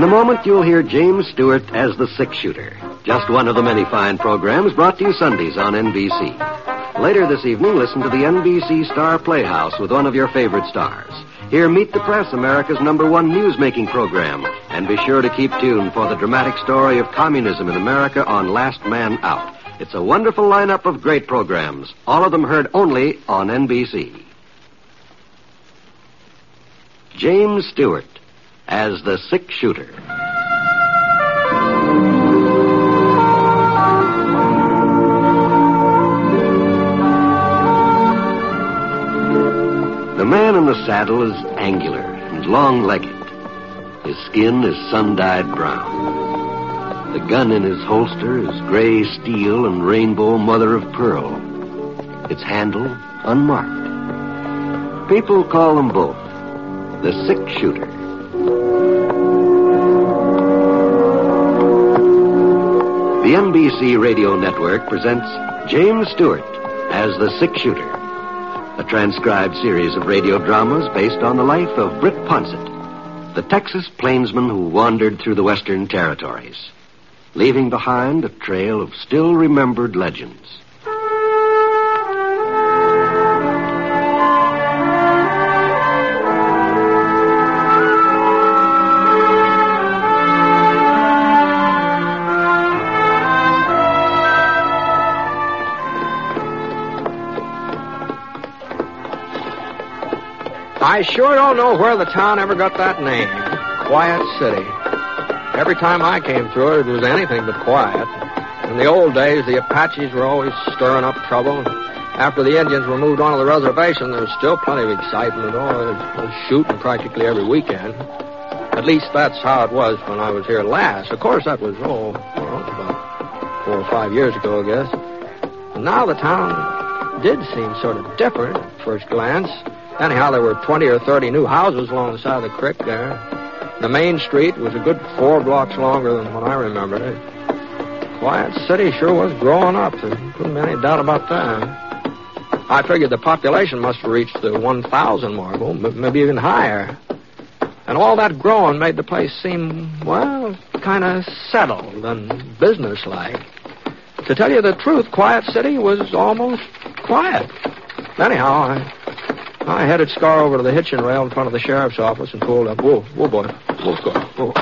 moment, you'll hear James Stewart as the six-shooter. Just one of the many fine programs brought to you Sundays on NBC. Later this evening, listen to the NBC Star Playhouse with one of your favorite stars. Hear Meet the Press, America's #1 news-making program. And be sure to keep tuned for the dramatic story of communism in America on Last Man Out. It's a wonderful lineup of great programs, all of them heard only on NBC. James Stewart as the six-shooter. The man in the saddle is angular and long-legged. His skin is sun-dyed brown. The gun in his holster is gray steel and rainbow mother of pearl. Its handle unmarked. People call them both the six-shooter. The NBC Radio Network presents James Stewart as the six-shooter, a transcribed series of radio dramas based on the life of Britt Ponsett, the Texas plainsman who wandered through the Western Territories, leaving behind a trail of still-remembered legends. I sure don't know where the town ever got that name, Quiet City. Every time I came through it, it was anything but quiet. In the old days, the Apaches were always stirring up trouble. After the Indians were moved onto the reservation, there was still plenty of excitement. There was shooting practically every weekend. At least that's how it was when I was here last. Of course, that was, about 4 or 5 years ago, I guess. And now the town did seem sort of different at first glance. Anyhow, there were 20 or 30 new houses along the side of the creek there. The main street was a good 4 blocks longer than when I remembered it. Quiet City sure was growing up. There couldn't be any doubt about that. I figured the population must have reached the 1,000 mark, maybe even higher. And all that growing made the place seem, well, kind of settled and businesslike. To tell you the truth, Quiet City was almost quiet. Anyhow, I headed Scar over to the hitching rail in front of the sheriff's office and pulled up. Whoa, boy. Whoa, Scar. Whoa.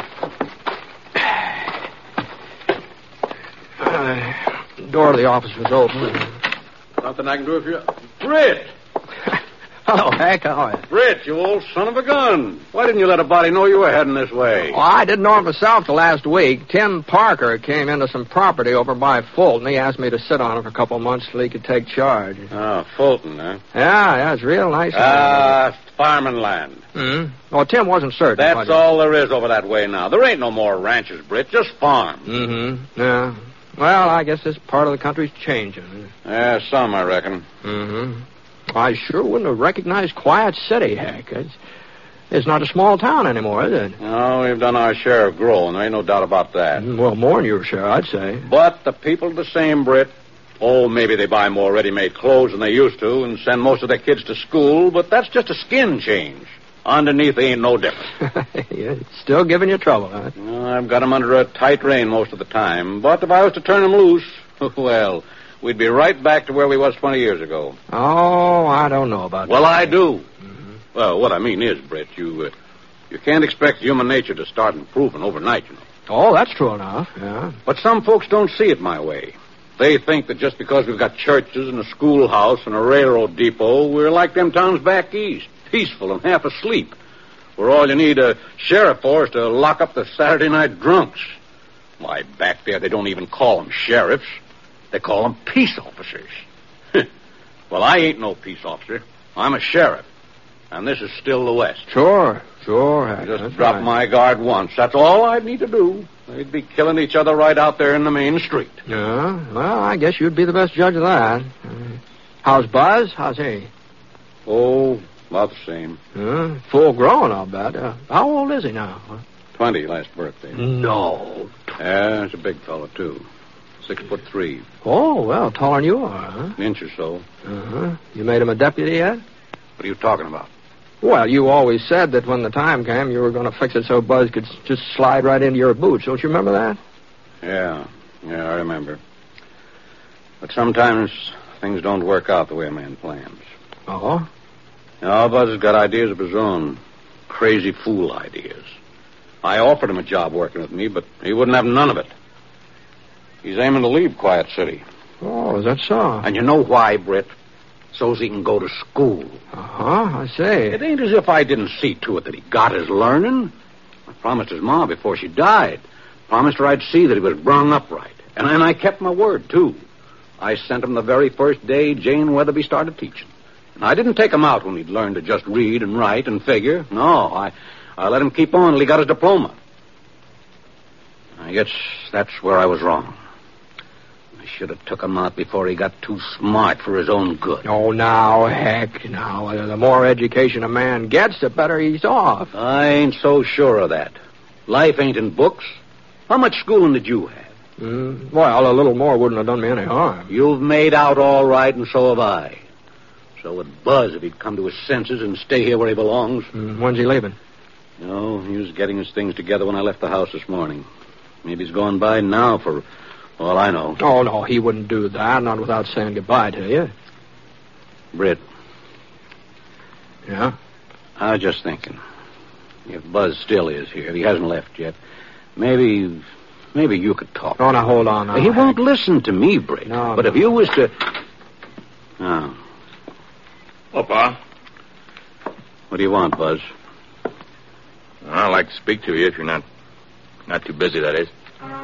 The door of the office was open. Nothing I can do if you... Britt! Hello, Hank. How are you? Britt, you old son of a gun. Why didn't you let a body know you were heading this way? Well, I didn't know it myself till last week. Tim Parker came into some property over by Fulton. He asked me to sit on it for a couple of months till he could take charge. Oh, Fulton, huh? Yeah, it's real nice. Farming land. Mm-hmm. Well, Tim wasn't certain. That's all there is over that way now. There ain't no more ranches, Britt, just farms. Mm-hmm. Yeah. Well, I guess this part of the country's changing. Yeah, some, I reckon. Mm-hmm. I sure wouldn't have recognized Quiet City, heck. It's not a small town anymore, is it? No, we've done our share of growing. There ain't no doubt about that. Well, more than your share, I'd say. But the people are the same, Britt. Oh, maybe they buy more ready-made clothes than they used to and send most of their kids to school, but that's just a skin change. Underneath, they ain't no different. Yeah, still giving you trouble, huh? Well, I've got them under a tight rein most of the time, but if I was to turn them loose, well, we'd be right back to where we was 20 years ago. Oh, I don't know about that. Well, I do. Mm-hmm. Well, what I mean is, Britt, you can't expect human nature to start improving overnight, you know. Oh, that's true enough, yeah. But some folks don't see it my way. They think that just because we've got churches and a schoolhouse and a railroad depot, we're like them towns back east, peaceful and half asleep, where all you need a sheriff for is to lock up the Saturday night drunks. Why, back there, they don't even call them sheriffs. They call them peace officers. Well, I ain't no peace officer. I'm a sheriff. And this is still the West. Sure. I just dropped my guard once. That's all I'd need to do. They'd be killing each other right out there in the main street. Yeah, well, I guess you'd be the best judge of that. How's Buzz? How's he? Oh, about the same. Full grown, I'll bet. How old is he now? 20 last birthday. No. Yeah, he's a big fellow, too. 6'3". Oh, well, taller than you are, huh? An inch or so. You made him a deputy yet? What are you talking about? Well, you always said that when the time came, you were going to fix it so Buzz could just slide right into your boots. Don't you remember that? Yeah, I remember. But sometimes things don't work out the way a man plans. Oh? No, Buzz has got ideas of his own. Crazy fool ideas. I offered him a job working with me, but he wouldn't have none of it. He's aiming to leave Quiet City. Oh, is that so? And you know why, Britt? So's he can go to school. Uh-huh, I say. It ain't as if I didn't see to it that he got his learning. I promised his ma before she died. Promised her I'd see that he was brung up right. And I kept my word, too. I sent him the very first day Jane Weatherby started teaching. And I didn't take him out when he'd learned to just read and write and figure. No, I let him keep on till he got his diploma. I guess that's where I was wrong. I should have took him out before he got too smart for his own good. Oh, now, heck, now. The more education a man gets, the better he's off. I ain't so sure of that. Life ain't in books. How much schooling did you have? Well, a little more wouldn't have done me any harm. You've made out all right, and so have I. So would Buzz if he'd come to his senses and stay here where he belongs. When's he leaving? No, he was getting his things together when I left the house this morning. Maybe he's going by now for all I know. Oh, no, he wouldn't do that, not without saying goodbye to you. Britt. Yeah? I was just thinking. If Buzz still is here, if he hasn't left yet, maybe you could talk. Oh, now, hold on. He won't listen to me, Britt. No, but if you was to... Oh. Hello, Pa. What do you want, Buzz? I'd like to speak to you if you're not too busy, that is.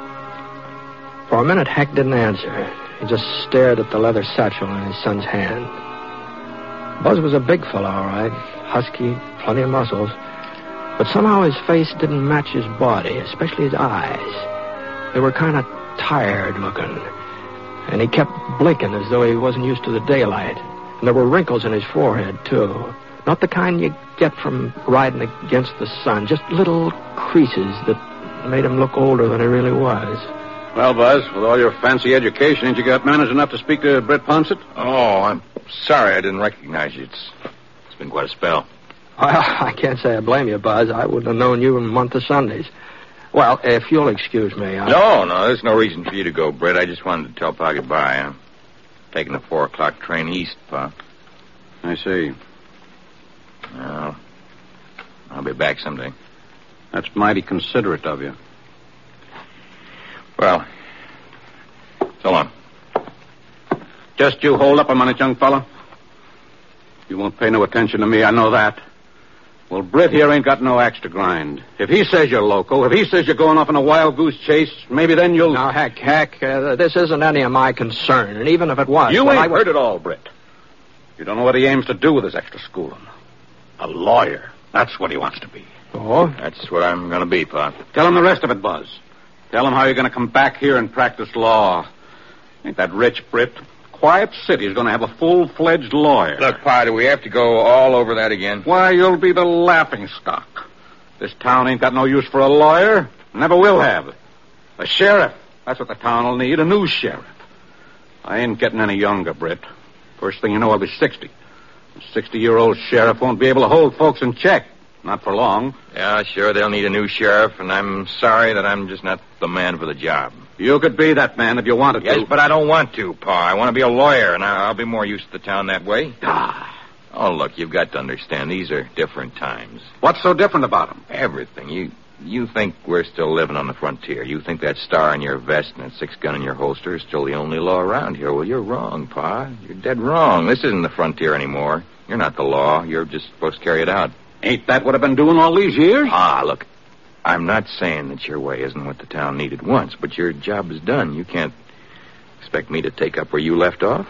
For a minute, Heck didn't answer. He just stared at the leather satchel in his son's hand. Buzz was a big fellow, all right. Husky, plenty of muscles. But somehow his face didn't match his body, especially his eyes. They were kind of tired looking. And he kept blinking as though he wasn't used to the daylight. And there were wrinkles in his forehead, too. Not the kind you get from riding against the sun. Just little creases that made him look older than he really was. Well, Buzz, with all your fancy education, ain't you got manners enough to speak to Britt Ponset? Oh, I'm sorry I didn't recognize you. It's been quite a spell. Well, I can't say I blame you, Buzz. I wouldn't have known you in a month of Sundays. Well, if you'll excuse me, No, there's no reason for you to go, Britt. I just wanted to tell Pa goodbye. I'm taking the 4 o'clock train east, Pa. I see. Well, I'll be back someday. That's mighty considerate of you. Well, so long. Just you hold up a minute, young fella. You won't pay no attention to me, I know that. Well, Britt here ain't got no axe to grind. If he says you're loco, if he says you're going off on a wild goose chase, maybe then you'll... Now, Heck, this isn't any of my concern, and even if it was... You ain't heard it all, Britt. You don't know what he aims to do with his extra schooling. A lawyer. That's what he wants to be. Oh? That's what I'm going to be, Pa. Tell him the rest of it, Buzz. Tell him how you're going to come back here and practice law. Ain't that rich, Britt? Quiet City's going to have a full-fledged lawyer. Look, Pa, do we have to go all over that again? Why, you'll be the laughing stock. This town ain't got no use for a lawyer. Never will have. A sheriff. That's what the town will need, a new sheriff. I ain't getting any younger, Britt. First thing you know, I'll be 60. A 60-year-old sheriff won't be able to hold folks in check. Not for long. Yeah, sure, they'll need a new sheriff, and I'm sorry that I'm just not the man for the job. You could be that man if you wanted to. Yes, but I don't want to, Pa. I want to be a lawyer, and I'll be more used to the town that way. Oh, look, you've got to understand, these are different times. What's so different about them? Everything. You think we're still living on the frontier. You think that star in your vest and that 6-gun in your holster is still the only law around here. Well, you're wrong, Pa. You're dead wrong. This isn't the frontier anymore. You're not the law. You're just supposed to carry it out. Ain't that what I've been doing all these years? Look, I'm not saying that your way isn't what the town needed once, but your job is done. You can't expect me to take up where you left off.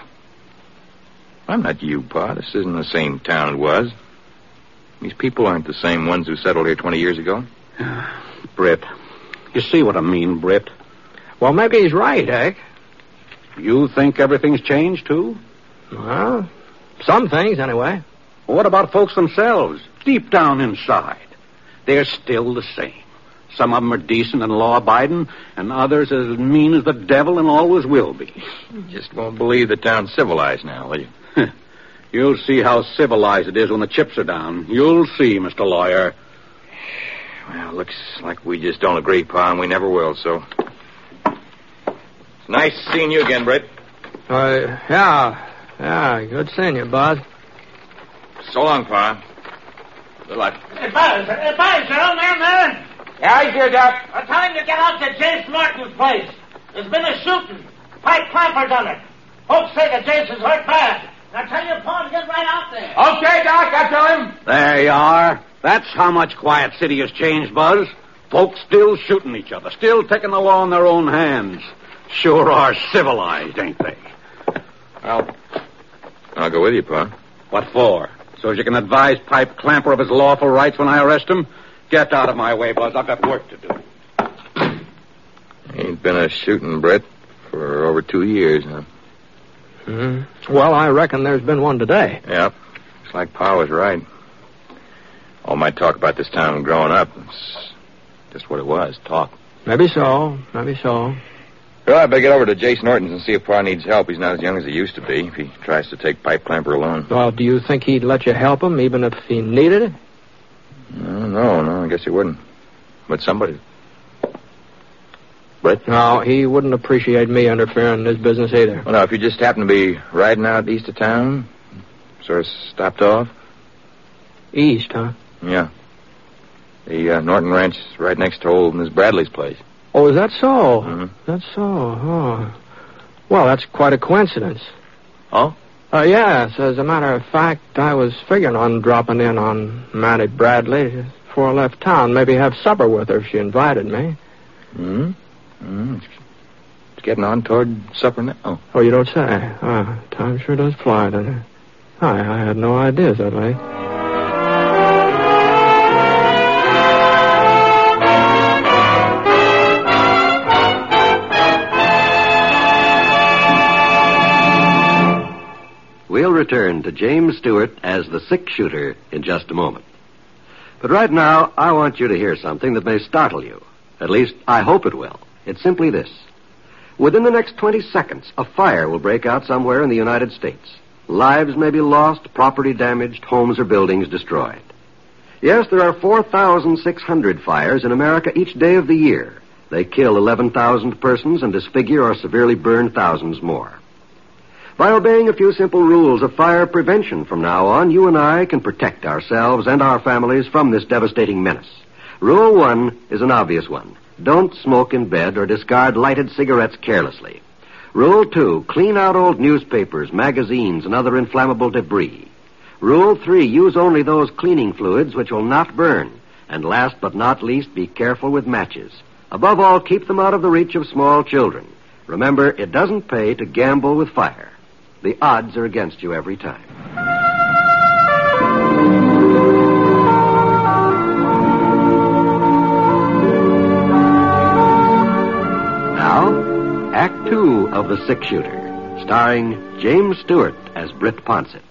I'm not you, Pa. This isn't the same town it was. These people aren't the same ones who settled here 20 years ago. Britt, you see what I mean, Britt? Well, maybe he's right, Heck. You think everything's changed, too? Well, some things, anyway. Well, what about folks themselves, deep down inside? They're still the same. Some of them are decent and law-abiding, and others as mean as the devil and always will be. You just won't believe the town's civilized now, will you? You'll see how civilized it is when the chips are down. You'll see, Mr. Lawyer. Well, looks like we just don't agree, Pa, and we never will, so... It's nice seeing you again, Britt. Yeah, good seeing you, Bud. So long, Pa. Good luck. Hey, Buzz, you're on there, man? Yeah, he's here, Doc. Well, tell him to get out to Jace Norton's place. There's been a shooting. Pipe Clamper done it. Folks say that Jace is hurt bad. Now tell your pa to get right out there. Okay, Doc, I'll tell him. There you are. That's how much Quiet City has changed, Buzz. Folks still shooting each other, still taking the law in their own hands. Sure are civilized, ain't they? Well, I'll go with you, Pa. What for? So as you can advise Pipe Clamper of his lawful rights when I arrest him? Get out of my way, Buzz. I've got work to do. Ain't been a shooting, Britt, for over 2 years now. Well, I reckon there's been one today. Yep. Looks like Pa was right. All my talk about this town growing up, it's just what it was, talk. Maybe so. Well, I better get over to Jace Norton's and see if Pa needs help. He's not as young as he used to be if he tries to take Pipe Clamper alone. Well, do you think he'd let you help him even if he needed it? No, I guess he wouldn't. But somebody... But? No, he wouldn't appreciate me interfering in his business either. Well, now, if you just happen to be riding out east of town, sort of stopped off. East, huh? Yeah. The Norton Ranch is right next to old Miss Bradley's place. Oh, is that so? Mm-hmm. That's so, oh. Well, that's quite a coincidence. Oh? Yes. As a matter of fact, I was figuring on dropping in on Mattie Bradley before I left town. Maybe have supper with her if she invited me. It's getting on toward supper now. Oh, you don't say. Time sure does fly, doesn't it? I had no idea that late. We'll return to James Stewart as the six-shooter in just a moment. But right now, I want you to hear something that may startle you. At least, I hope it will. It's simply this. Within the next 20 seconds, a fire will break out somewhere in the United States. Lives may be lost, property damaged, homes or buildings destroyed. Yes, there are 4,600 fires in America each day of the year. They kill 11,000 persons and disfigure or severely burn thousands more. By obeying a few simple rules of fire prevention from now on, you and I can protect ourselves and our families from this devastating menace. Rule 1 is an obvious one. Don't smoke in bed or discard lighted cigarettes carelessly. Rule 2, clean out old newspapers, magazines, and other inflammable debris. Rule 3, use only those cleaning fluids which will not burn. And last but not least, be careful with matches. Above all, keep them out of the reach of small children. Remember, it doesn't pay to gamble with fire. The odds are against you every time. Now, Act 2 of The Six-Shooter, starring James Stewart as Britt Ponsett.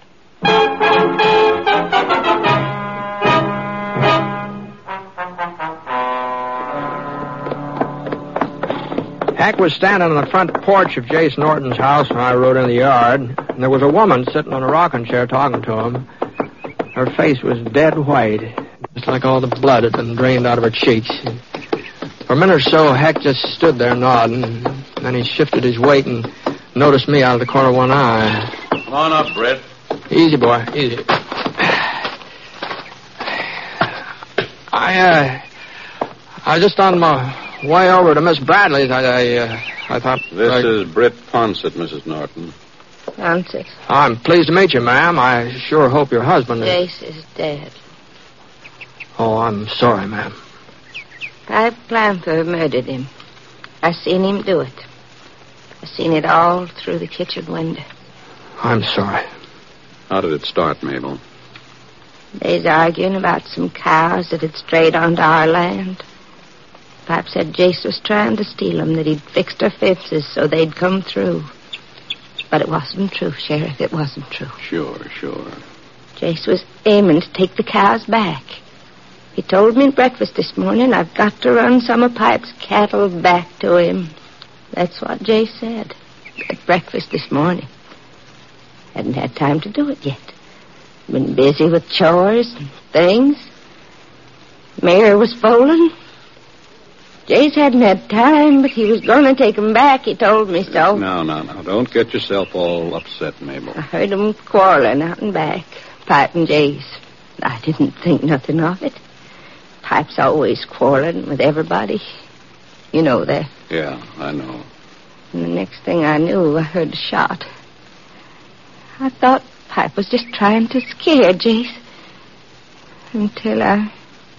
Hack was standing on the front porch of Jace Norton's house when I rode in the yard, and there was a woman sitting on a rocking chair talking to him. Her face was dead white, just like all the blood had been drained out of her cheeks. For a minute or so, Hack just stood there nodding, and then he shifted his weight and noticed me out of the corner of one eye. Come on up, Britt. Easy, boy, easy. I was just on my way over to Miss Bradley's. I thought... This is Britt Ponsett, Mrs. Norton. Ponsett. I'm pleased to meet you, ma'am. I sure hope your husband is... Jace is dead. Oh, I'm sorry, ma'am. Pipe Clamper murdered him. I seen him do it. I seen it all through the kitchen window. I'm sorry. How did it start, Mabel? They's arguing about some cows that had strayed onto our land. Pipe said Jace was trying to steal them, that he'd fixed our fences so they'd come through. But it wasn't true, Sheriff. It wasn't true. Sure. Jace was aiming to take the cows back. He told me at breakfast this morning I've got to run some of Pipe's cattle back to him. That's what Jace said at breakfast this morning. Hadn't had time to do it yet. Been busy with chores and things. Mare was foaling. Jace hadn't had time, but he was going to take him back. He told me so. No. Don't get yourself all upset, Mabel. I heard them quarreling out and back, Pipe and Jace. I didn't think nothing of it. Pipe's always quarreling with everybody. You know that. Yeah, I know. And the next thing I knew, I heard a shot. I thought Pipe was just trying to scare Jace. Until I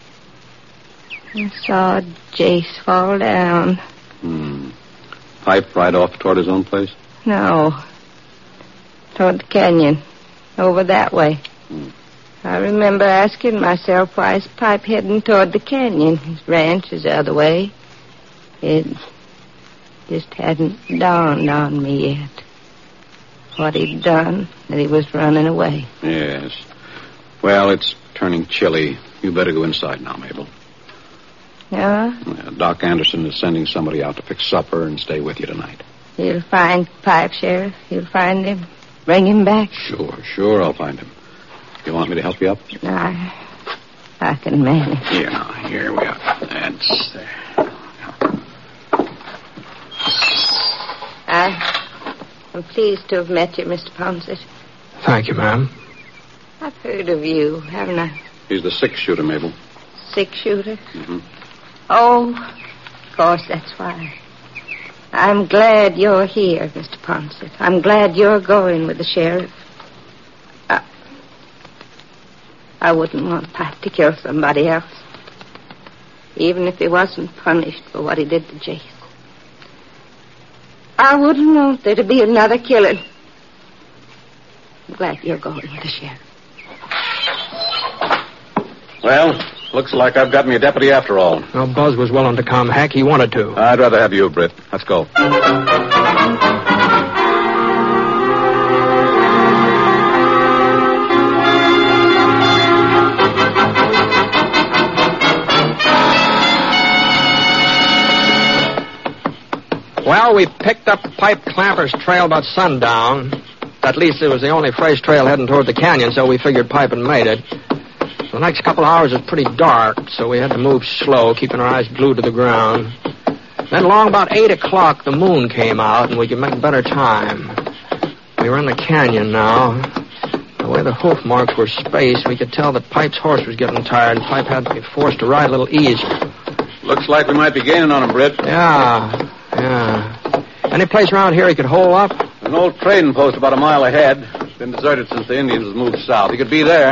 saw Jace fall down. Pipe right off toward his own place? No. Toward the canyon. Over that way. I remember asking myself, why is Pipe heading toward the canyon? His ranch is the other way. It just hadn't dawned on me yet. What he'd done, that he was running away. Yes. Well, it's turning chilly. You better go inside now, Mabel. Yeah? Doc Anderson is sending somebody out to fix supper and stay with you tonight. You'll find Pipe, Sheriff. You'll find him. Bring him back. Sure, I'll find him. You want me to help you up? No, I can manage. Here we are. That's there. I'm pleased to have met you, Mr. Ponset. Thank you, ma'am. I've heard of you, haven't I? He's the six-shooter, Mabel. Six-shooter? Mm-hmm. Oh, of course, that's why. I'm glad you're here, Mr. Ponset. I'm glad you're going with the sheriff. I wouldn't want Pipe to kill somebody else. Even if he wasn't punished for what he did to Jace. I wouldn't want there to be another killing. I'm glad you're going with the sheriff. Well, looks like I've got me a deputy after all. Well, Buzz was willing to come, Hack. He wanted to. I'd rather have you, Britt. Let's go. Well, we picked up Pipe Clamper's trail about sundown. At least it was the only fresh trail heading toward the canyon, so we figured Pipe had made it. The next couple of hours was pretty dark, so we had to move slow, keeping our eyes glued to the ground. Then along about 8 o'clock, the moon came out, and we could make better time. We were in the canyon now. The way the hoof marks were spaced, we could tell that Pipe's horse was getting tired, and Pipe had to be forced to ride a little easier. Looks like we might be gaining on him, Britt. Yeah. Any place around here he could hole up? An old trading post about a mile ahead. Been deserted since the Indians moved south. He could be there.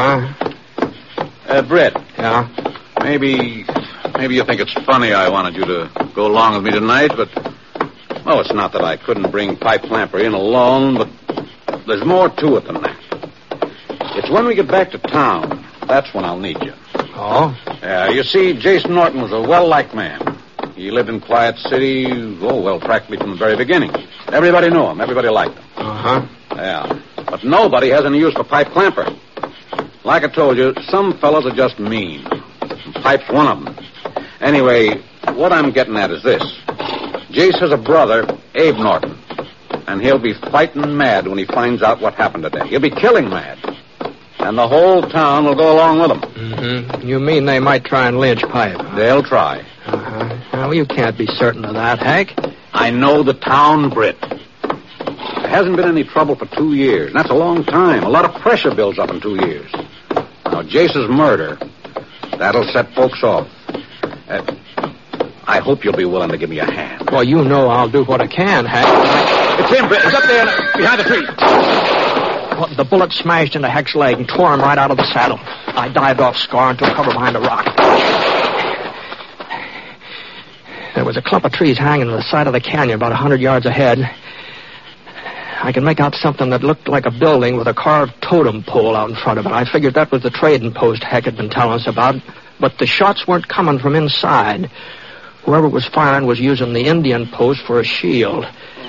Britt. Yeah? Maybe you think it's funny I wanted you to go along with me tonight, but... Well, it's not that I couldn't bring Pipe Clamper in alone, but there's more to it than that. It's when we get back to town. That's when I'll need you. Oh? Yeah, you see, Jason Norton was a well-liked man. He lived in Quiet City, practically from the very beginning. Everybody knew him. Everybody liked him. Yeah. But nobody has any use for Pipe Clamper. Like I told you, some fellows are just mean. And Pipe's one of them. Anyway, what I'm getting at is this. Jace has a brother, Abe Norton. And he'll be fighting mad when he finds out what happened today. He'll be killing mad. And the whole town will go along with him. Mm-hmm. You mean they might try and lynch Pipe? Huh? They'll try. Well, you can't be certain of that, Hank. I know the town, Britt. There hasn't been any trouble for 2 years. And that's a long time. A lot of pressure builds up in 2 years. Now, Jace's murder, that'll set folks off. I hope you'll be willing to give me a hand. Well, you know I'll do what I can, Hank. It's him, Britt. He's up there behind the tree. Well, the bullet smashed into Heck's leg and tore him right out of the saddle. I dived off Scar and took cover behind a rock. There was a clump of trees hanging to the side of the canyon about 100 yards ahead. I could make out something that looked like a building with a carved totem pole out in front of it. I figured that was the trading post Heck had been telling us about, but the shots weren't coming from inside. Whoever was firing was using the Indian post for a shield.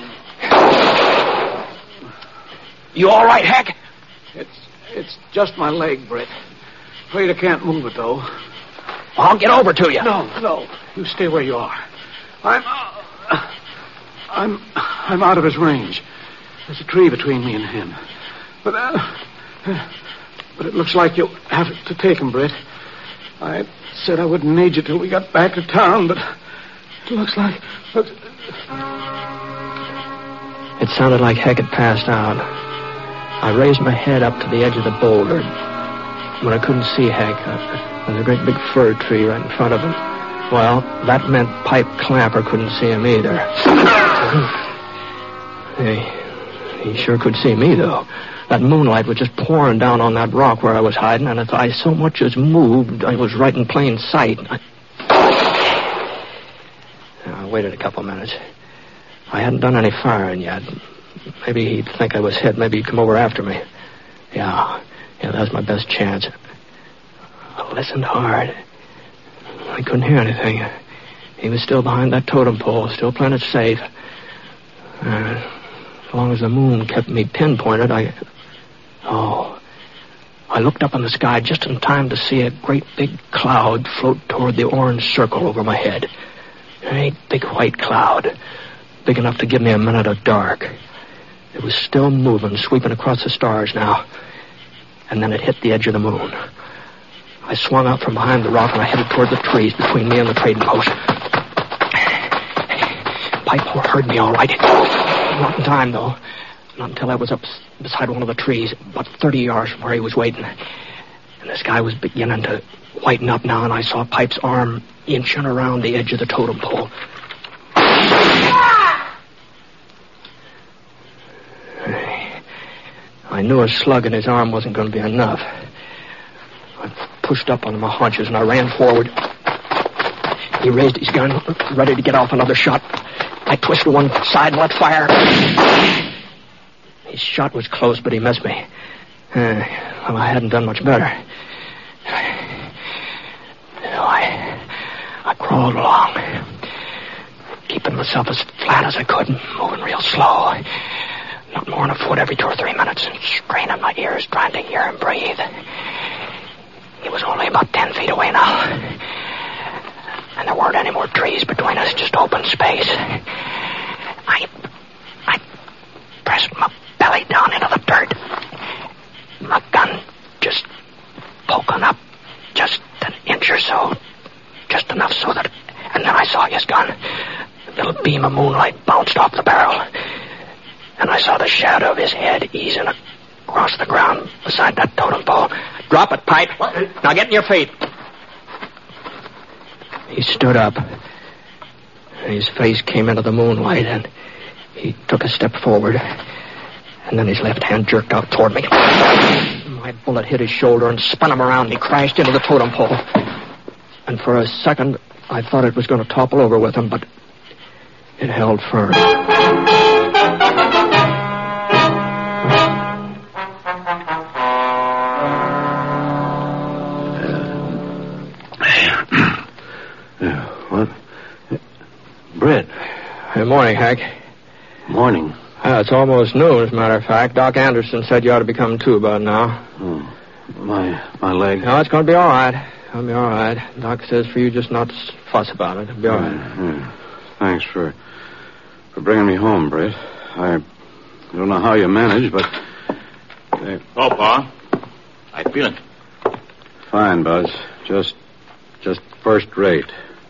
You all right, Heck? It's just my leg, Britt. Afraid I can't move it, though. I'll get over to you. No. You stay where you are. I'm out of his range. There's a tree between me and him. But it looks like you'll have to take him, Britt. I said I wouldn't need you till we got back to town, but it looks like... It sounded like Heck had passed out. I raised my head up to the edge of the boulder. When I couldn't see Heck, there was a great big fir tree right in front of him. Well, that meant Pipe Clamper couldn't see him either. He sure could see me, though. That moonlight was just pouring down on that rock where I was hiding, and if I so much as moved, I was right in plain sight. I waited a couple minutes. I hadn't done any firing yet. Maybe he'd think I was hit. Maybe he'd come over after me. Yeah, that was my best chance. I listened hard. I couldn't hear anything. He was still behind that totem pole, still playing it safe. As long as the moon kept me pinpointed, I looked up in the sky just in time to see a great big cloud float toward the orange circle over my head. A great big white cloud, big enough to give me a minute of dark. It was still moving, sweeping across the stars now. And then it hit the edge of the moon. I swung out from behind the rock and I headed toward the trees between me and the trading post. Pipe heard me all right. Not in time, though. Not until I was up beside one of the trees, about 30 yards from where he was waiting. And the sky was beginning to whiten up now, and I saw Pipe's arm inching around the edge of the totem pole. I knew a slug in his arm wasn't going to be enough. I pushed up on my haunches and I ran forward. He raised his gun, ready to get off another shot. I twisted to one side and let fire. His shot was close, but he missed me. Well, I hadn't done much better. I crawled along, keeping myself as flat as I could, moving real slow. Not more than a foot every 2 or 3 minutes, and straining my ears, trying to hear him breathe. He was only about 10 feet away now. And there weren't any more trees between us, just open space. I pressed my belly down into the dirt. My gun just poking up just an inch or so. Just enough so that... And then I saw his gun. A little beam of moonlight bounced off the barrel. And I saw the shadow of his head easing across the ground beside that totem pole. Drop it, Pipe. Now get in your feet. He stood up. And his face came into the moonlight, and he took a step forward. And then his left hand jerked out toward me. My bullet hit his shoulder and spun him around, and he crashed into the totem pole. And for a second, I thought it was going to topple over with him, but it held firm. What? Britt. Good morning, Hank. Morning. It's almost noon, as a matter of fact. Doc Anderson said you ought to be coming to about now. My leg? No, it's going to be all right. It'll be all right. Doc says for you just not to fuss about it. It'll be all right. Thanks for bringing me home, Britt. I don't know how you managed, but... Oh, Pa. How you feeling? Fine, Buzz. Just first rate.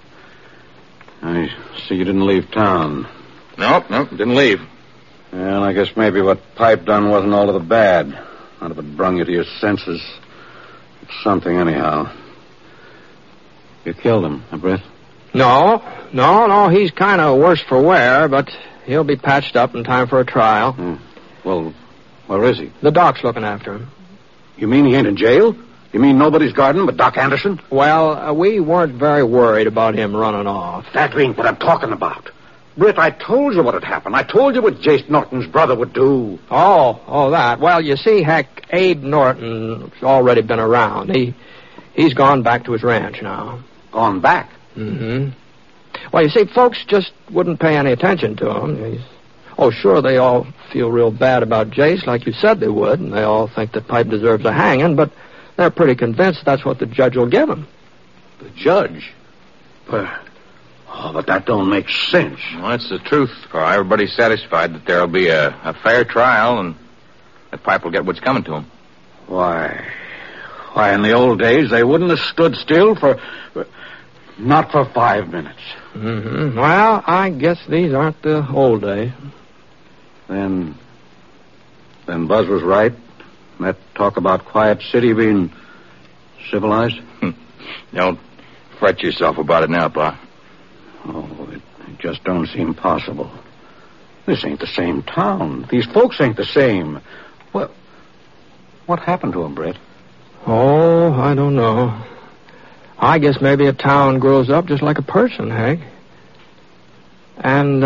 I see you didn't leave town. Nope, didn't leave. Well, I guess maybe what Pipe done wasn't all of the bad. Not if it brung you to your senses. It's something, anyhow. You killed him, huh, Britt? No. He's kind of worse for wear, but he'll be patched up in time for a trial. Well, where is he? The doc's looking after him. You mean he ain't in jail? You mean nobody's guarding him but Doc Anderson? Well, we weren't very worried about him running off. That ain't what I'm talking about. Britt, I told you what had happened. I told you what Jace Norton's brother would do. Oh, that. Well, you see, Heck, Abe Norton's already been around. He's gone back to his ranch now. Gone back? Mm-hmm. Well, you see, folks just wouldn't pay any attention to him. Sure, they all feel real bad about Jace, like you said they would, and they all think that Pipe deserves a hanging, but they're pretty convinced that's what the judge will give him. The judge? But that don't make sense. Well, that's the truth, Pa. Everybody's satisfied that there'll be a fair trial, and That pipe will get what's coming to him. Why, in the old days, they wouldn't have stood still not for 5 minutes. Mm-hmm. Well, I guess these aren't the old days. Then Buzz was right. That talk about Quiet City being civilized. Don't fret yourself about it now, Pa. Oh, it just don't seem possible. This ain't the same town. These folks ain't the same. What happened to them, Brett? Oh, I don't know. I guess maybe a town grows up just like a person, Hank. And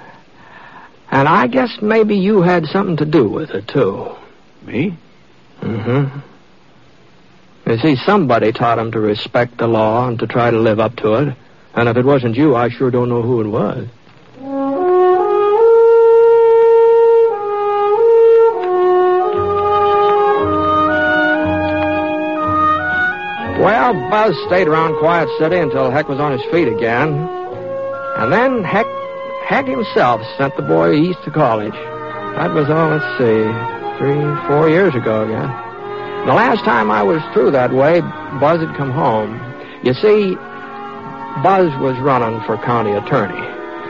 I guess maybe you had something to do with it, too. Me? Mm-hmm. You see, somebody taught him to respect the law and to try to live up to it. And if it wasn't you, I sure don't know who it was. Well, Buzz stayed around Quiet City until Heck was on his feet again. And then Heck himself sent the boy east to college. That was, 3-4 years ago again. The last time I was through that way, Buzz had come home. You see, Buzz was running for county attorney.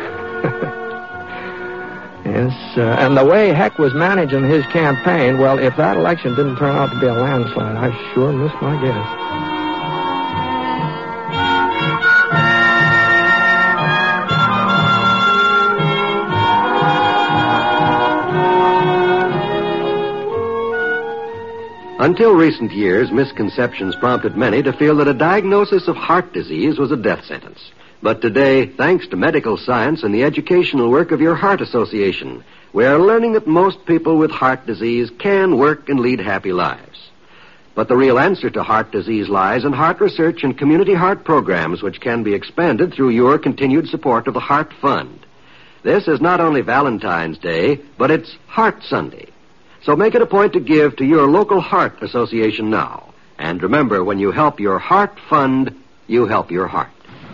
Yes, and the way Heck was managing his campaign, well, if that election didn't turn out to be a landslide, I sure missed my guess. Until recent years, misconceptions prompted many to feel that a diagnosis of heart disease was a death sentence. But today, thanks to medical science and the educational work of your Heart Association, we are learning that most people with heart disease can work and lead happy lives. But the real answer to heart disease lies in heart research and community heart programs, which can be expanded through your continued support of the Heart Fund. This is not only Valentine's Day, but it's Heart Sunday. So make it a point to give to your local Heart Association now. And remember, when you help your Heart Fund, you help your heart.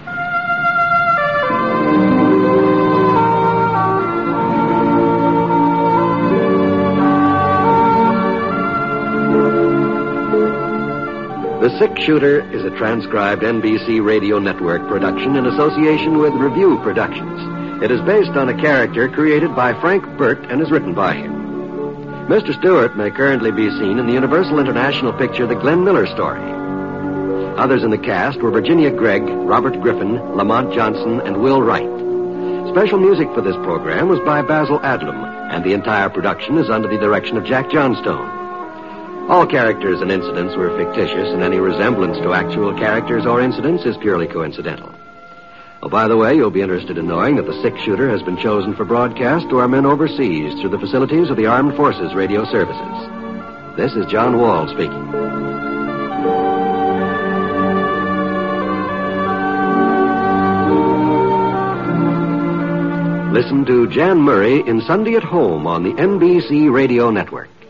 The Six Shooter is a transcribed NBC Radio Network production in association with Review Productions. It is based on a character created by Frank Burt and is written by him. Mr. Stewart may currently be seen in the Universal International picture The Glenn Miller Story. Others in the cast were Virginia Gregg, Robert Griffin, Lamont Johnson, and Will Wright. Special music for this program was by Basil Adlam, and the entire production is under the direction of Jack Johnstone. All characters and incidents were fictitious, and any resemblance to actual characters or incidents is purely coincidental. Oh, by the way, you'll be interested in knowing that the Six Shooter has been chosen for broadcast to our men overseas through the facilities of the Armed Forces Radio Services. This is John Wall speaking. Listen to Jan Murray in Sunday at Home on the NBC Radio Network.